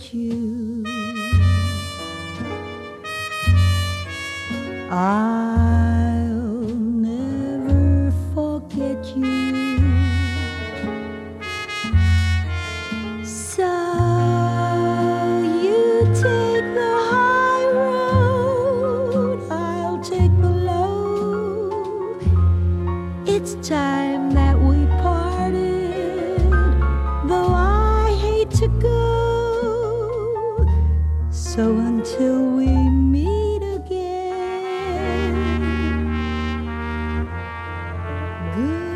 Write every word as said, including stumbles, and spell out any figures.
forget you. I'll never forget you. So you take the high road, I'll take the low. It's time that we parted, though I hate to go. So until we meet again, good.